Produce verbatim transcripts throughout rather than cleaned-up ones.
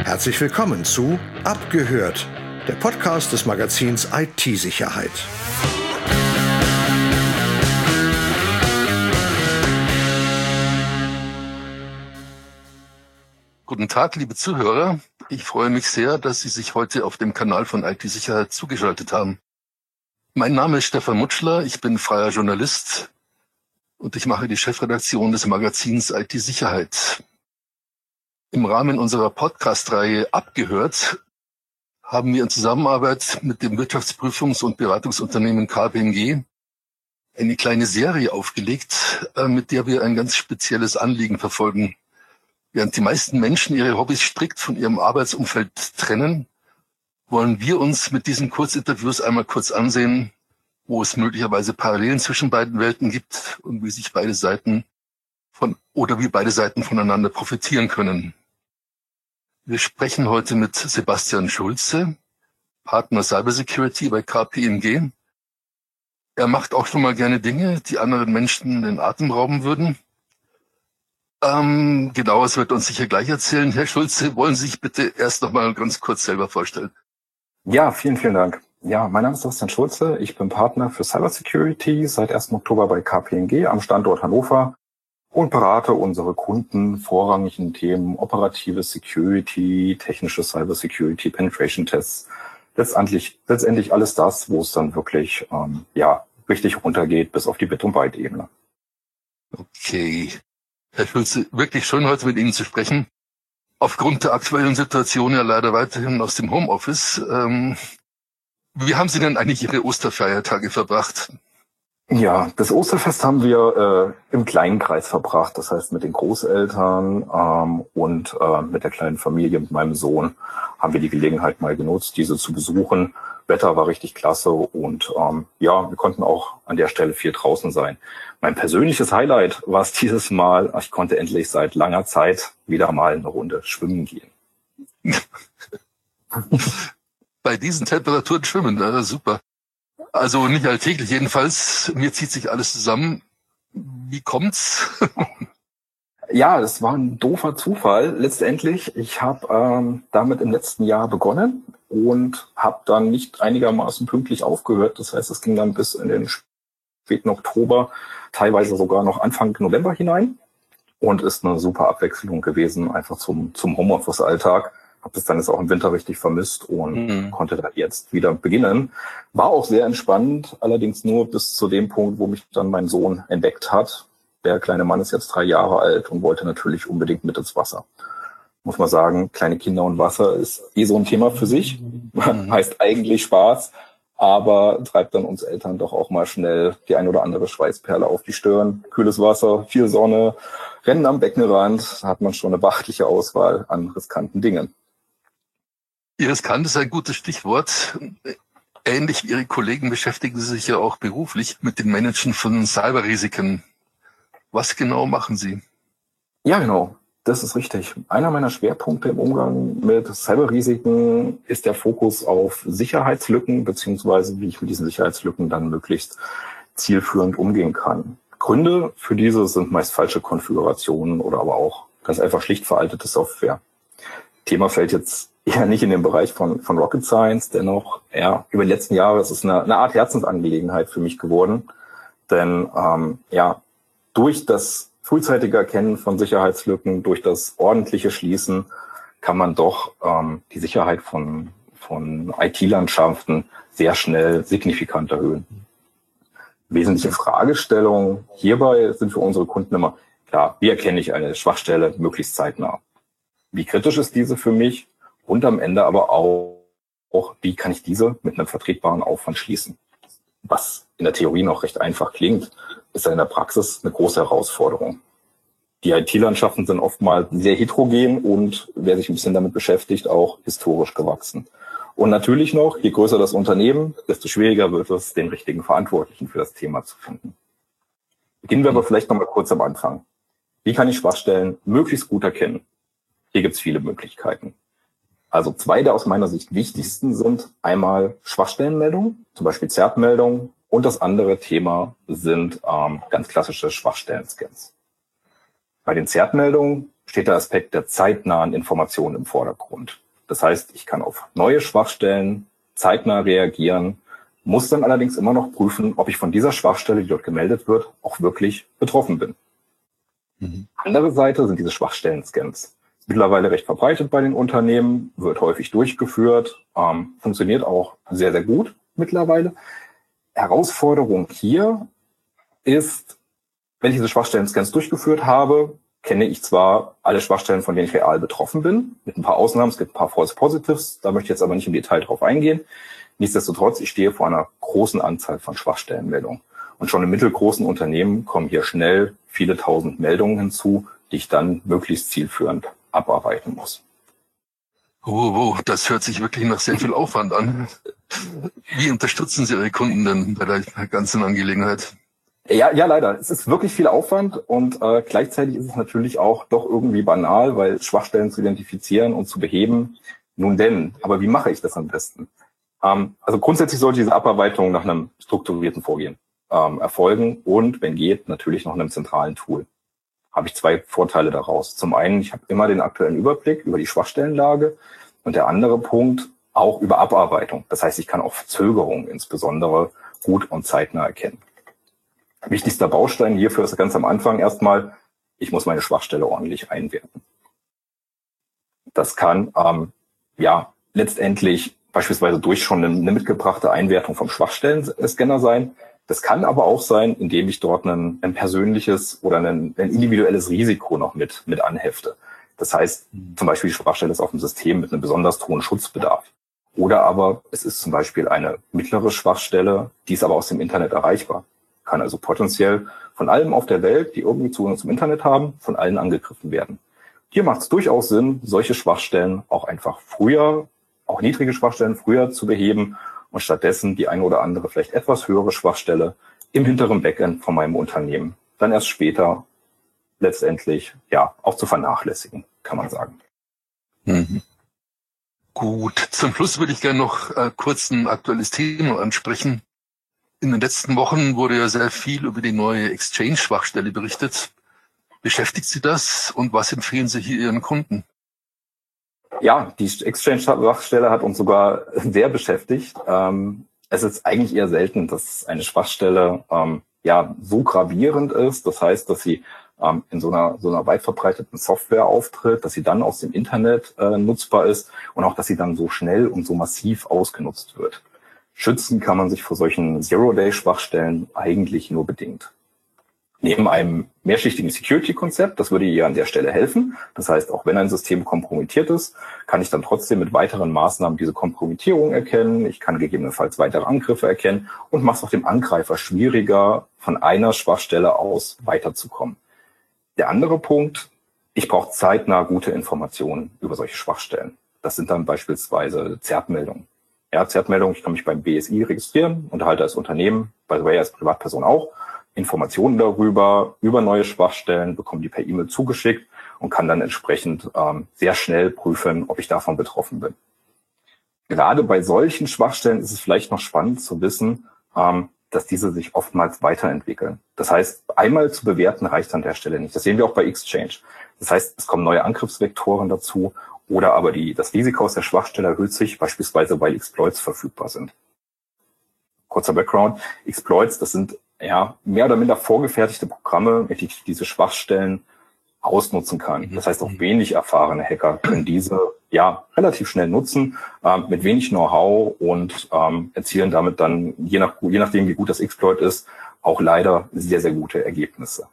Herzlich willkommen zu Abgehört, der Podcast des Magazins I T-Sicherheit. Guten Tag, liebe Zuhörer. Ich freue mich sehr, dass Sie sich heute auf dem Kanal von I T-Sicherheit zugeschaltet haben. Mein Name ist Stefan Mutschler, ich bin freier Journalist und ich mache die Chefredaktion des Magazins I T-Sicherheit. Im Rahmen unserer Podcast-Reihe Abgehört haben wir in Zusammenarbeit mit dem Wirtschaftsprüfungs- und Beratungsunternehmen K P M G eine kleine Serie aufgelegt, mit der wir ein ganz spezielles Anliegen verfolgen. Während die meisten Menschen ihre Hobbys strikt von ihrem Arbeitsumfeld trennen, wollen wir uns mit diesen Kurzinterviews einmal kurz ansehen, wo es möglicherweise Parallelen zwischen beiden Welten gibt und wie sich beide Seiten von oder wie beide Seiten voneinander profitieren können. Wir sprechen heute mit Sebastian Schulze, Partner Cybersecurity bei K P M G. Er macht auch schon mal gerne Dinge, die anderen Menschen den Atem rauben würden. Ähm, genaues wird uns sicher gleich erzählen. Herr Schulze, wollen Sie sich bitte erst noch mal ganz kurz selber vorstellen? Ja, vielen, vielen Dank. Ja, mein Name ist Sebastian Schulze. Ich bin Partner für Cybersecurity seit ersten Oktober bei K P M G am Standort Hannover und berate unsere Kunden vorrangig in Themen operative Security, technische Cybersecurity, Penetration Tests. Letztendlich, letztendlich alles das, wo es dann wirklich ähm, ja richtig runtergeht bis auf die Bit- und Byte-Ebene. Okay. Herr Schulze, wirklich schön, heute mit Ihnen zu sprechen. Aufgrund der aktuellen Situation ja leider weiterhin aus dem Homeoffice. Ähm, wie haben Sie denn eigentlich Ihre Osterfeiertage verbracht? Ja, das Osterfest haben wir äh, im kleinen Kreis verbracht. Das heißt, mit den Großeltern ähm, und äh, mit der kleinen Familie, mit meinem Sohn, haben wir die Gelegenheit mal genutzt, diese zu besuchen. Wetter war richtig klasse und ähm, ja, wir konnten auch an der Stelle viel draußen sein. Mein persönliches Highlight war es dieses Mal, ich konnte endlich seit langer Zeit wieder mal eine Runde schwimmen gehen. Bei diesen Temperaturen schwimmen, na, super. Also nicht alltäglich jedenfalls. Mir zieht sich alles zusammen. Wie kommt's? Ja, das war ein doofer Zufall. Letztendlich, ich habe ähm, damit im letzten Jahr begonnen und habe dann nicht einigermaßen pünktlich aufgehört. Das heißt, es ging dann bis in den späten Oktober, teilweise sogar noch Anfang November hinein und ist eine super Abwechslung gewesen, einfach zum zum Homeoffice-Alltag. Habe das dann jetzt auch im Winter richtig vermisst und mhm. konnte da jetzt wieder beginnen. War auch sehr entspannt, allerdings nur bis zu dem Punkt, wo mich dann mein Sohn entdeckt hat. Der kleine Mann ist jetzt drei Jahre alt und wollte natürlich unbedingt mit ins Wasser. Muss man sagen, kleine Kinder und Wasser ist eh so ein Thema für sich. Mhm. Heißt eigentlich Spaß, aber treibt dann uns Eltern doch auch mal schnell die ein oder andere Schweißperle auf die Stirn. Kühles Wasser, viel Sonne, Rennen am Beckenrand, da hat man schon eine beachtliche Auswahl an riskanten Dingen. Riskant ist ein gutes Stichwort. Ähnlich wie Ihre Kollegen beschäftigen Sie sich ja auch beruflich mit dem Managen von Cyberrisiken. Was genau machen Sie? Ja, genau. Das ist richtig. Einer meiner Schwerpunkte im Umgang mit Cyberrisiken ist der Fokus auf Sicherheitslücken, beziehungsweise wie ich mit diesen Sicherheitslücken dann möglichst zielführend umgehen kann. Gründe für diese sind meist falsche Konfigurationen oder aber auch ganz einfach schlicht veraltete Software. Thema fällt jetzt eher nicht in den Bereich von, von Rocket Science, dennoch ja, über die letzten Jahre ist es eine, eine Art Herzensangelegenheit für mich geworden, denn ähm, ja, durch das frühzeitige Erkennen von Sicherheitslücken, durch das ordentliche Schließen kann man doch ähm, die Sicherheit von, von I T-Landschaften sehr schnell signifikant erhöhen. Wesentliche Fragestellung hierbei sind für unsere Kunden immer, klar, wie erkenne ich eine Schwachstelle möglichst zeitnah? Wie kritisch ist diese für mich? Und am Ende aber auch, auch, wie kann ich diese mit einem vertretbaren Aufwand schließen? Was in der Theorie noch recht einfach klingt, ist in der Praxis eine große Herausforderung. Die I T-Landschaften sind oftmals sehr heterogen und wer sich ein bisschen damit beschäftigt, auch historisch gewachsen. Und natürlich noch, je größer das Unternehmen, desto schwieriger wird es, den richtigen Verantwortlichen für das Thema zu finden. Beginnen wir aber vielleicht nochmal kurz am Anfang. Wie kann ich Schwachstellen möglichst gut erkennen? Hier gibt es viele Möglichkeiten. Also zwei der aus meiner Sicht wichtigsten sind einmal Schwachstellenmeldungen, zum Beispiel Z E R T-Meldungen, und das andere Thema sind ähm, ganz klassische Schwachstellen-Scans. Bei den Z E R T-Meldungen steht der Aspekt der zeitnahen Information im Vordergrund. Das heißt, ich kann auf neue Schwachstellen zeitnah reagieren, muss dann allerdings immer noch prüfen, ob ich von dieser Schwachstelle, die dort gemeldet wird, auch wirklich betroffen bin. Mhm. Andere Seite sind diese Schwachstellen-Scans. Mittlerweile recht verbreitet bei den Unternehmen, wird häufig durchgeführt, ähm, funktioniert auch sehr, sehr gut mittlerweile. Herausforderung hier ist, wenn ich diese Schwachstellen-Scans durchgeführt habe, kenne ich zwar alle Schwachstellen, von denen ich real betroffen bin, mit ein paar Ausnahmen, es gibt ein paar False Positives, da möchte ich jetzt aber nicht im Detail drauf eingehen. Nichtsdestotrotz, ich stehe vor einer großen Anzahl von Schwachstellenmeldungen. Und schon in mittelgroßen Unternehmen kommen hier schnell viele tausend Meldungen hinzu, die ich dann möglichst zielführend abarbeiten muss. Oh, oh, das hört sich wirklich nach sehr viel Aufwand an. Wie unterstützen Sie Ihre Kunden denn bei der ganzen Angelegenheit? Ja, ja, leider. Es ist wirklich viel Aufwand und äh, gleichzeitig ist es natürlich auch doch irgendwie banal, weil Schwachstellen zu identifizieren und zu beheben, nun denn. Aber wie mache ich das am besten? Ähm, also grundsätzlich sollte diese Abarbeitung nach einem strukturierten Vorgehen ähm, erfolgen und, wenn geht, natürlich noch einem zentralen Tool. Habe ich zwei Vorteile daraus. Zum einen, ich habe immer den aktuellen Überblick über die Schwachstellenlage und der andere Punkt auch über Abarbeitung. Das heißt, ich kann auch Verzögerungen insbesondere gut und zeitnah erkennen. Wichtigster Baustein hierfür ist ganz am Anfang erstmal, ich muss meine Schwachstelle ordentlich einwerten. Das kann ähm, ja letztendlich beispielsweise durch schon eine, eine mitgebrachte Einwertung vom Schwachstellen-Scanner sein. Das kann aber auch sein, indem ich dort ein, ein persönliches oder ein, ein individuelles Risiko noch mit, mit anhefte. Das heißt, zum Beispiel die Schwachstelle ist auf dem System mit einem besonders hohen Schutzbedarf. Oder aber es ist zum Beispiel eine mittlere Schwachstelle, die ist aber aus dem Internet erreichbar. Kann also potenziell von allem auf der Welt, die irgendwie Zugang zum Internet haben, von allen angegriffen werden. Hier macht es durchaus Sinn, solche Schwachstellen auch einfach früher, auch niedrige Schwachstellen früher zu beheben und stattdessen die eine oder andere vielleicht etwas höhere Schwachstelle im hinteren Backend von meinem Unternehmen dann erst später letztendlich ja auch zu vernachlässigen, kann man sagen. Mhm. Gut, zum Schluss würde ich gerne noch äh, kurz ein aktuelles Thema ansprechen. In den letzten Wochen wurde ja sehr viel über die neue Exchange-Schwachstelle berichtet. Beschäftigt Sie das und was empfehlen Sie hier Ihren Kunden? Ja, die Exchange-Schwachstelle hat uns sogar sehr beschäftigt. Ähm, es ist eigentlich eher selten, dass eine Schwachstelle ähm, ja so gravierend ist. Das heißt, dass sie ähm, in so einer so einer weit verbreiteten Software auftritt, dass sie dann aus dem Internet äh, nutzbar ist und auch, dass sie dann so schnell und so massiv ausgenutzt wird. Schützen kann man sich vor solchen Zero-Day-Schwachstellen eigentlich nur bedingt. Neben einem mehrschichtigen Security-Konzept, das würde ihr an der Stelle helfen. Das heißt, auch wenn ein System kompromittiert ist, kann ich dann trotzdem mit weiteren Maßnahmen diese Kompromittierung erkennen. Ich kann gegebenenfalls weitere Angriffe erkennen und mache es auch dem Angreifer schwieriger, von einer Schwachstelle aus weiterzukommen. Der andere Punkt, ich brauche zeitnah gute Informationen über solche Schwachstellen. Das sind dann beispielsweise Z E R T-Meldungen. Ja, Z E R T-Meldung, ich kann mich beim B S I registrieren, unterhalte als Unternehmen, by the way als Privatperson auch, Informationen darüber, über neue Schwachstellen, bekomme die per E-Mail zugeschickt und kann dann entsprechend ähm, sehr schnell prüfen, ob ich davon betroffen bin. Gerade bei solchen Schwachstellen ist es vielleicht noch spannend zu wissen, ähm, dass diese sich oftmals weiterentwickeln. Das heißt, einmal zu bewerten reicht an der Stelle nicht. Das sehen wir auch bei Exchange. Das heißt, es kommen neue Angriffsvektoren dazu oder aber die, das Risiko aus der Schwachstelle erhöht sich, beispielsweise weil Exploits verfügbar sind. Kurzer Background. Exploits, das sind ja mehr oder minder vorgefertigte Programme, mit denen ich diese Schwachstellen ausnutzen kann. Das heißt, auch wenig erfahrene Hacker können diese ja relativ schnell nutzen, ähm, mit wenig Know-how und ähm, erzielen damit dann, je, nach, je nachdem wie gut das Exploit ist, auch leider sehr, sehr gute Ergebnisse.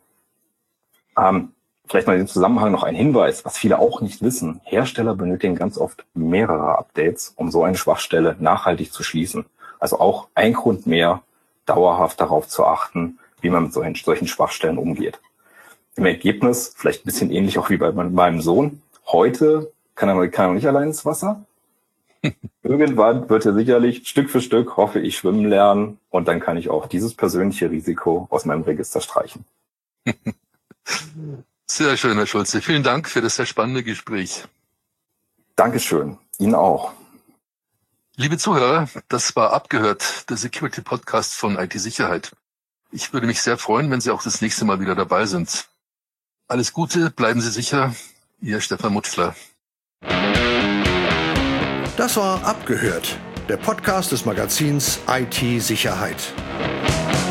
Ähm, vielleicht mal in dem Zusammenhang noch ein Hinweis, was viele auch nicht wissen. Hersteller benötigen ganz oft mehrere Updates, um so eine Schwachstelle nachhaltig zu schließen. Also auch ein Grund mehr, dauerhaft darauf zu achten, wie man mit solchen, solchen Schwachstellen umgeht. Im Ergebnis, vielleicht ein bisschen ähnlich auch wie bei meinem Sohn, heute kann er, kann er nicht allein ins Wasser. Irgendwann wird er sicherlich Stück für Stück, hoffe ich, schwimmen lernen und dann kann ich auch dieses persönliche Risiko aus meinem Register streichen. Sehr schön, Herr Schulze. Vielen Dank für das sehr spannende Gespräch. Dankeschön. Ihnen auch. Liebe Zuhörer, das war Abgehört, der Security-Podcast von I T-Sicherheit. Ich würde mich sehr freuen, wenn Sie auch das nächste Mal wieder dabei sind. Alles Gute, bleiben Sie sicher. Ihr Stefan Mutschler. Das war Abgehört, der Podcast des Magazins I T Sicherheit.